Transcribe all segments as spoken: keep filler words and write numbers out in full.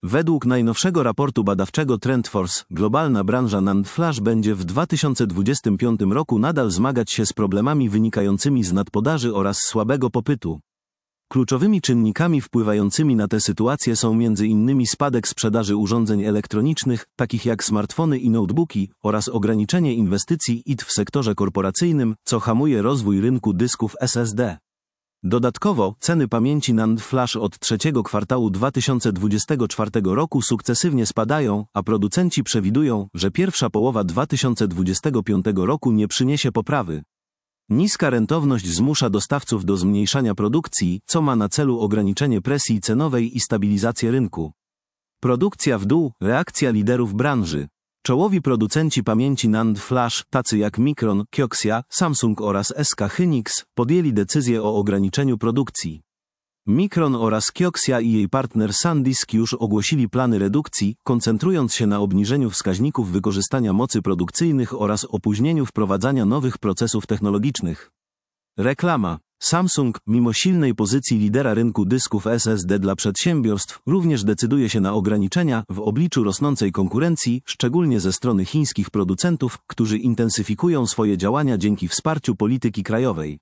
Według najnowszego raportu badawczego TrendForce, globalna branża NAND Flash będzie w dwa tysiące dwudziestym piątym roku nadal zmagać się z problemami wynikającymi z nadpodaży oraz słabego popytu. Kluczowymi czynnikami wpływającymi na tę sytuację są między innymi spadek sprzedaży urządzeń elektronicznych, takich jak smartfony i notebooki, oraz ograniczenie inwestycji I T w sektorze korporacyjnym, co hamuje rozwój rynku dysków S S D. Dodatkowo, ceny pamięci NAND Flash od trzeciego kwartału dwa tysiące dwudziestego czwartego roku sukcesywnie spadają, a producenci przewidują, że pierwsza połowa dwa tysiące dwudziestego piątego roku nie przyniesie poprawy. Niska rentowność zmusza dostawców do zmniejszania produkcji, co ma na celu ograniczenie presji cenowej i stabilizację rynku. Produkcja w dół, reakcja liderów branży. Czołowi producenci pamięci NAND Flash, tacy jak Micron, Kioxia, Samsung oraz S K Hynix, podjęli decyzję o ograniczeniu produkcji. Micron oraz Kioxia i jej partner SanDisk już ogłosili plany redukcji, koncentrując się na obniżeniu wskaźników wykorzystania mocy produkcyjnych oraz opóźnieniu wprowadzania nowych procesów technologicznych. Reklama. Samsung, mimo silnej pozycji lidera rynku dysków S S D dla przedsiębiorstw, również decyduje się na ograniczenia w obliczu rosnącej konkurencji, szczególnie ze strony chińskich producentów, którzy intensyfikują swoje działania dzięki wsparciu polityki krajowej.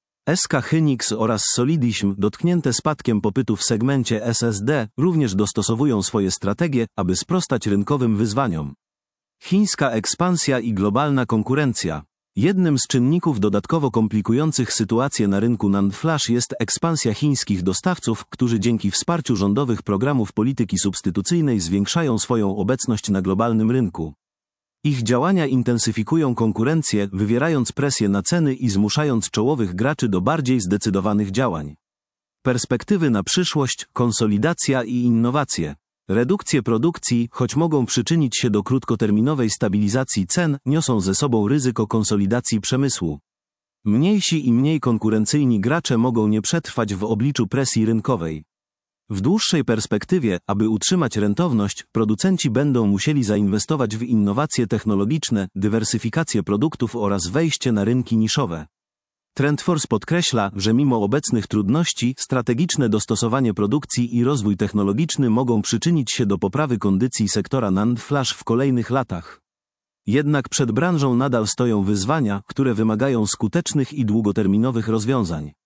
S K Hynix oraz Solidism, dotknięte spadkiem popytu w segmencie S S D, również dostosowują swoje strategie, aby sprostać rynkowym wyzwaniom. Chińska ekspansja i globalna konkurencja. Jednym z czynników dodatkowo komplikujących sytuację na rynku NAND Flash jest ekspansja chińskich dostawców, którzy dzięki wsparciu rządowych programów polityki substytucyjnej zwiększają swoją obecność na globalnym rynku. Ich działania intensyfikują konkurencję, wywierając presję na ceny i zmuszając czołowych graczy do bardziej zdecydowanych działań. Perspektywy na przyszłość, konsolidacja i innowacje. Redukcje produkcji, choć mogą przyczynić się do krótkoterminowej stabilizacji cen, niosą ze sobą ryzyko konsolidacji przemysłu. Mniejsi i mniej konkurencyjni gracze mogą nie przetrwać w obliczu presji rynkowej. W dłuższej perspektywie, aby utrzymać rentowność, producenci będą musieli zainwestować w innowacje technologiczne, dywersyfikację produktów oraz wejście na rynki niszowe. TrendForce podkreśla, że mimo obecnych trudności, strategiczne dostosowanie produkcji i rozwój technologiczny mogą przyczynić się do poprawy kondycji sektora NAND Flash w kolejnych latach. Jednak przed branżą nadal stoją wyzwania, które wymagają skutecznych i długoterminowych rozwiązań.